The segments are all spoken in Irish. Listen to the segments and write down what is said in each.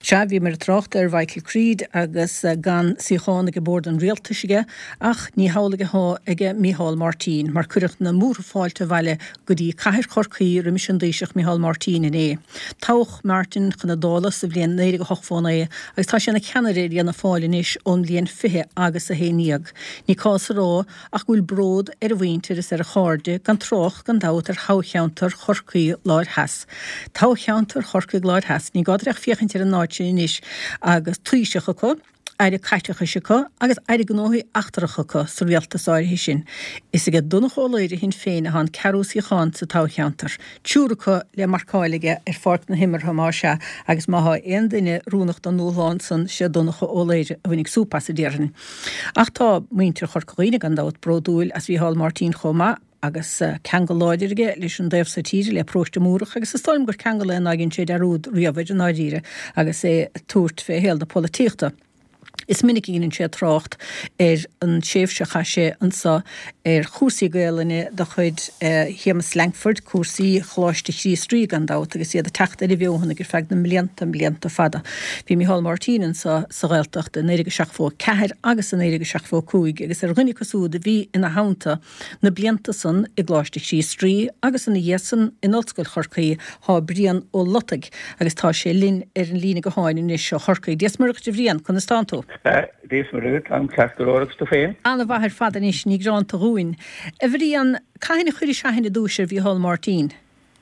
Se bhí mar trocht Michael Creed agus gan síána go bord an rialtaisige ach ní hálaige ige Micheál Martin mar cuirecht na múrfáilte bhaile go dtí caiir chorcaí rimis an déiseach Micheál Martin in é. Tauch Martin chuna dála sa bblion 9 agus tá sé na ceannaréir na fáilin is ón líon fithe agus a héníag. Ní cása rá ach bhfuil bród a bhaintear is a cháde gan troch gan dátar hácheantar chorcaí láir heas. Tácheantar chorcaí láir heas ní gádraach fiochantar an náid inis agus tuiseach go aire caiitecha se có agus aire gnóí achtarcha có sa rialtasáir hí sin. Is a go duna choláide hin féin a han carúsí cháin sa tácheantar. Túracha le marcáilige fort na himar má se agus má aon duine rúnacht an nóháin san sé dunacha óléide a bhainnig súpas a déirean. Ach tá muintir chorcaíine an dát brodúil as Micheál Martin chomá agus ceangaláidirige leis an déobh sa tíre le próiste múrach agus is stáim gur ceangaile aginn sé arúd riamhaid an áidíre agus é túirt fé héal na polítíochta. Is minic íonn sé trácht an séfse chaise ansa chúsaí gaalaine de chuid Hémas Langford cuasaí chláiste trí an dát agus iad a teachta i bheohanna gur feag na mblianta fada. Bhí Micheál Martin sa ghailteach de 9 agus an 9 agus rinne cosúda bhí ina hánta na blianta san i gláiste trí agus in dhéasan in olscoil chorcaí há bríon ó lotaig agus tá sé linn an lína go háin is seo chorcaí. Díos marach de bhríon chun stántó. Dés mar rúd an ceachtarórach do féin. Anna bhathir fada níos ní gránta rúin. A bhrí an caiinna chuirí seahinna dúisir Micheál Martin?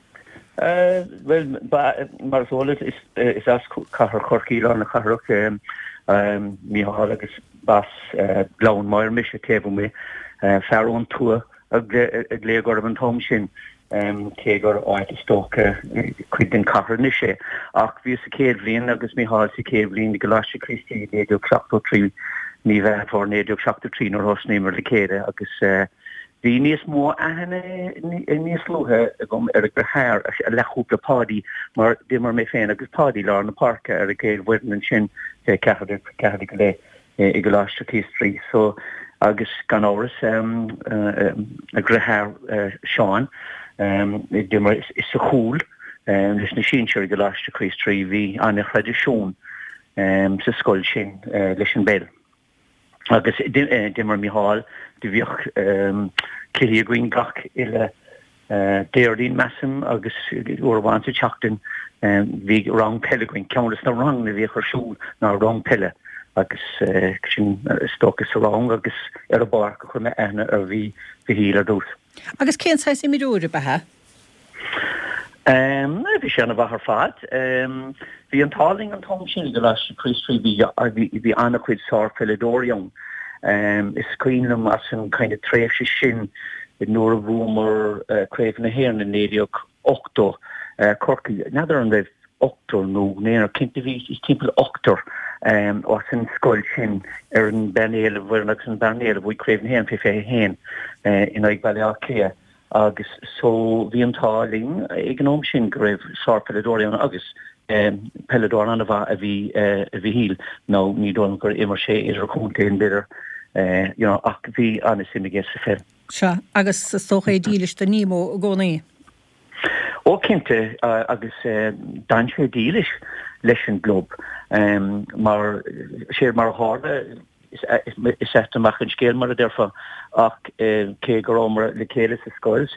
Well, mar sólas is as cahar chorcaí lá na chaharach Micheál agus bas glán mair mis a tébh mé fearón tua ag léagor an tom sin. Tégur áit istócha chuid den cahar ní sé. Ach bhí sa céad bhliain agus Micheál sa céad bhliain de go láiste Christí 9 ní bheith for 9 nó hosnémar le céide agus bhí níos mó ahanana níos luthe gom ar gur háir a leúpla pádí mar dimar mé féin agus pádí lá na parca ar a céad bhuian an sin cehad go le i go láiste Christí. So agus gan áras a grethir seán dimmer is a chúl leis na sínsir go láiste Christí bhí anna chreidirisiún sa scoil sin leis an bell. Agus dimmer Micheál de bhíoch cirí a gcuin gach ile déirdín measam agus uorhhainte teachtain bhí rang pelle gcuin ceanlas na rang na bhíoch arsúl ná rang pelle agus sin stochas a rang agus ar a barca chun ana ar bhí híl ar dús. Agus cén sais i miúra bethe? Bhí sé anna bhar fad. Bhí an táling an tom sin go leis Christí bhí anna chuid sár Philidorion. Is cuiinm as an kind of tréifse sin nuair a bhúmar craobh na héir na 9 Corcaí. Nadidir an bheith 8 nó néar cinnta bhí is timppla 8 os an scoil sin ar an benéile bhuiach an benéile bhí craobh na héan fé héin in ag bailíácéa. Agus so bhí an táling ag an sin go raibh sár Philidorion agus Philidor anna bha a bhí híl nó ní dom gur immer sé idir chuntainn beidir ach bhí anna sin a ggéis sa fé. Se agus sa socha dílis de nímó a gcónaí? Ó cinnte agus dain sé dílis leis an glob mar sé mar háda is amach an scéal mar a derfa ach cé go rámar le céile sa scoil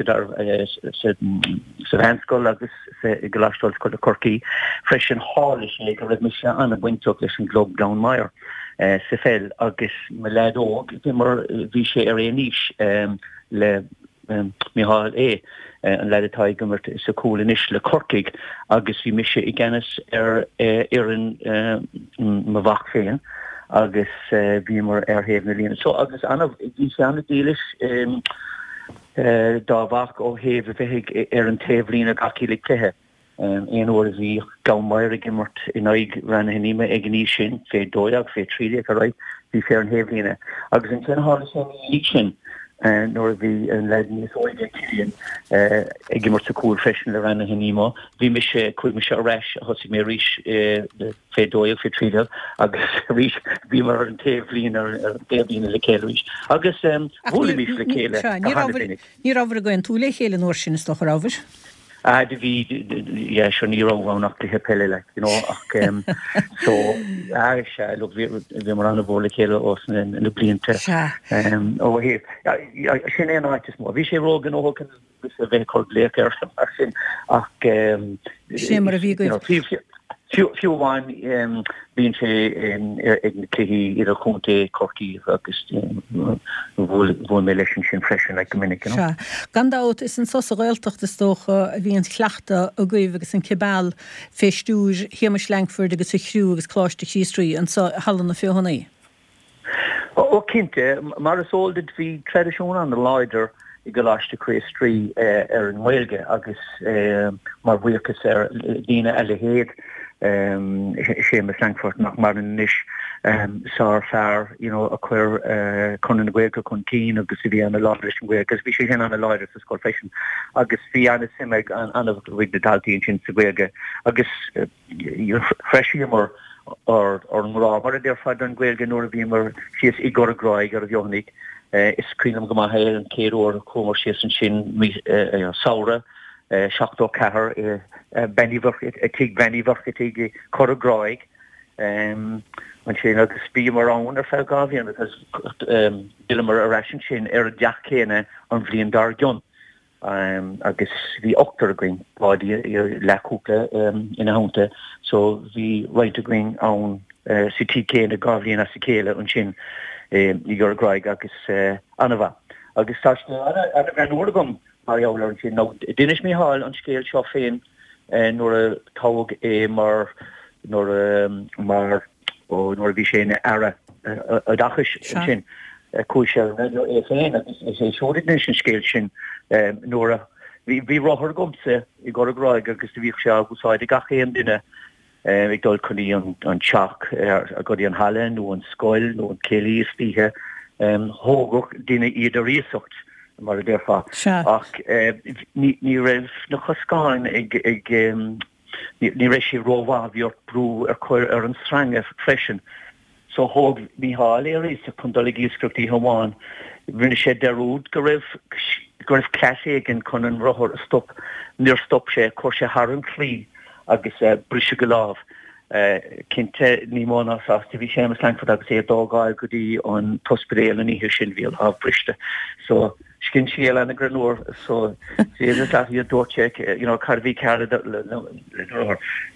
sa bhenscoil agus i goláistáil scoil a Corcaí freis an hála sé go raibh me se anna buinteach leis an glob glán maiir sa fel agus me ledóg mar bhí sé ar éis le Micheál an leidetá gommert sa cúil inis le Corcaig agus bhí mise i gceannas ar an ma bhach féin agus bhí mar ar héamh na líana. So agus anna bhí sé anna dílis dábhach ó héamh a bheithiigh ar an taobh lína gací le cléthe. Éon uair a bhí gamáir a gimmart in aig ranna hinime ag an níos sin fé dóideach fé trídeach a raibh bhí fé an taobh lína. Agus an ceann sin ní sin nor bhí an leid níos óide cílíonn ag gimmart sa cúil freisin le ranna hinime. Bhí me sé chuig me se a reis a thosaigh mé rís fé dóideach fé trídeach agus rís bhí mar an taobh lína ar taobh lína le céile rís. Agus bhla mís le céile. Ní ábhar a gcuin tú le chéile nóir sin is doch rábhar? De vi ní nach de hepelle so look vi mar an bole chéle os in de blinte ó he sin é áitis má vi sé rogan óken a bheit chu léir mar sin ach sé mar a vi fiúháin bíon sé ag cluhí idir chunta corcaí agus bhfuil mé leis sin freisin le gomininic. Gandát is an sosa réilteachta tócha a bhíon chleachta a gcuimh agus an cibal féistúr Hamish Langford agus chhrú agus chláiste Cheestrí an hallan na fiúhannaí. Ó cinnte mar is óldid hí tradiisiún an na leidir I go láiste Cheestrí ar an Gaeilge agus mar bhuichas ar dína eile héad Seamus Langford nach mar an niis sár fear a chuir chun an Gaeilge chun cín agus bhí an leidir an Gaeilge agus bhí sé sin an leidir sa scoil freisin agus bhí anna simmeid an bhuiig na daltaíonn sin sa Gaeilge agus freisiúmar or an rá mar a déir fad an Gaeilge nuair a bhí mar sios I go a gráig ar a bheonig is crinam go maithe an céadúir comar sios an sin saora seachtó cethir tig benníhharcha tig chor a gráig an sin agus bí mar an ar fel gáhíon agus dilamar a rasin sin ar a deach chéine an bhblion dar gion agus bhí ochtar a gring báidí leúpla ina hánta so bhí right a gring an si tí céine gáhíon a sa céile an sin I gur graig agus anha agus tá an orgam marler an sin Dinis mé hall an scéil seo féin nóair a tág mar nóair bhí sé ara a dachas sin cúise féin agus sé seorid sin scéil sin nóair bhí ráthir gomsa I gur a graig agus bhí se agusáid a gachéan duine ag dul chuní an teach a go an hallen nó an scoil nó an célí stíthe hógach duine iad a réocht mar a déirfa ach ní raibh na choscáin ag ní rééis sé róhá bhíor brú ar chuir ar an strange freisin so hóg míhall ar éis a chun dolig íoscrútaí hamháin rinne sé derúd go raibh cléise gin chun an rothir stop níor stop sé chuir sé Har an clí agus brise go láh cinnte ní mána sásta bhí Seamus Langford agus dógáil go dtí an tospedéal an ihe sin bhíal á briste so cin síal an na granúir so sé a dúirte carbhí cead le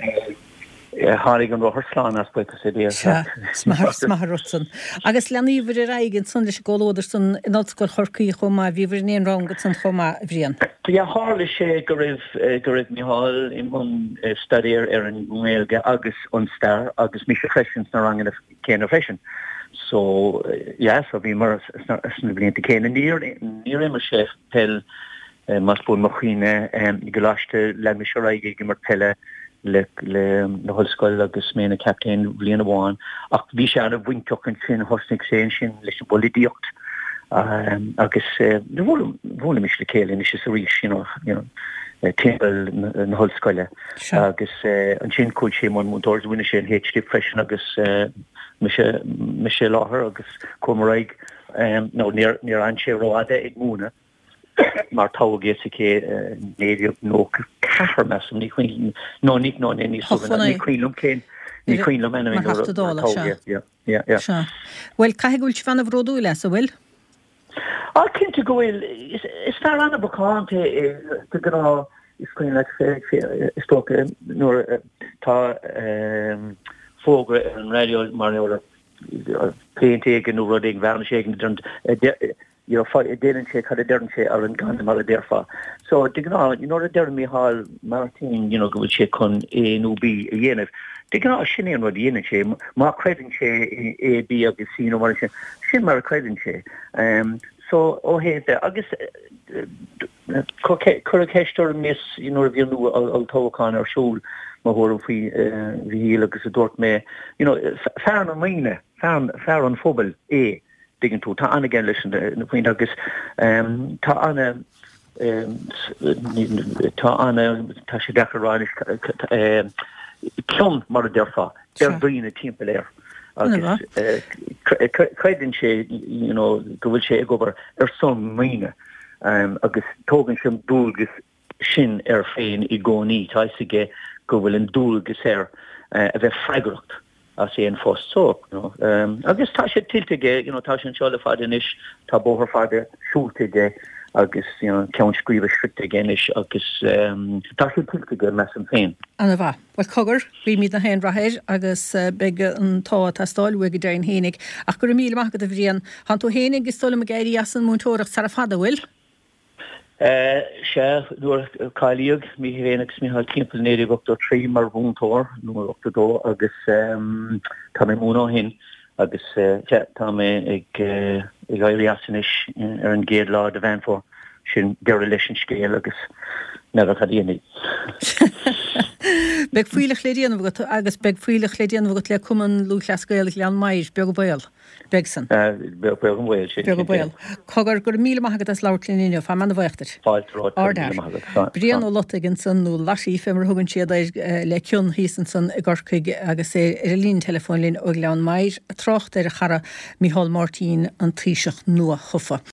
hánig an rothir sláán as buchas sé dé Smaharrutsan. Agus leníomhar a raiginn san leis ggóóidir san in áilscoil chorcaí chomá bhíhar néon rangad san chomá bhríon. Ja hále sé go raibh míhall I mun stadéir ar an Gaeilge agus an star agus mis freisin na rangin céan freisin. So so bhí mar sna blianta céine níor immer sé pell mas bú mochine I go láiste le mis raige mar pelle le na hoscoil agus ména captain bliana bháin ach bhí sé an a bhainteach an sin hosnig sé sin leis an bolidíocht agus bhla mis le céile is a rí timppel na hoscoile agus an sin cúil sé man múdors bhuiine sé an HD freisin agus me sé láthair agus cumaráig níor an sé ráide ag múna mar tágé sa cé néidir nó cethir me ní chuin nó ní cuilum cén ní cuilum en Well cai gúil fanna bhródú leis a bhfuil? Cinnte gohfuil is fear anna bacánta go gná is chuin le sto nuair tá fógra an radio mar péinté an nó ruding bhena sé déan sé cad a dean sé ar an gan mar a déirfa. So digná a dean mí hall Martin go bhfuil sé chun ANUB a dhéanamh. Digná sinnéan rud dhéana sé má credan sé AB agus sí mar sin mar credan sé. So ó héinte agus chu céistóir mis bhíonú altóáin ar siúl má bhór fao bhí agus a dúirt mé fear an mine fear an fóbal diggin tú tá anna gin leis na faoin agus tá tá sé deráis clon mar a deirfa brína timpplair agus creidinn sé go bhfuil sé ag gobar ar son mine agus tógann sem dúgus sin féin I gcónaí taisige go bhfuil an dúlgus a bheith freigracht as sé an fós so. Agus tá sé tiltige, tá sé an seola fada inis tá bóthar fada siúltaige agus ceann scríomh stricte géis agus tá sé tiltige me an féin. Anna bha, well cogur, bhí míad na hen rathir agus beag an tá stáil bhuaig dain hénig ach gur míle maigad a bhríon han tú hénig is stola a géirí as an múntóireach sar a fada bhfuil? Se nuair caiíag mí héanagus mí timppel néidir go 3 mar bhúntóir nuair 8 agus tá mé múna hin agus tá mé ag gaiirí asanis ar an géad lá a bhain fór sin geir leis an scéal agus never cadíanaí. Beg fuiile chlédíanamh agus beg fuiile chlédíanamh le cuman lú leascail lean maiid beag bail. Begsan. Beag an bhil sé. Beag bail. Cogur gur míle maigad as láirlíine fa man bhaachtar. Brian ó Lottigin san nó lasí fémar thugann siad le ciún hísan san I gcorcaig agus ar a lín telefónlín ó lean maiid trocht ar a chara Micheál Martin an tríseach nua chufa.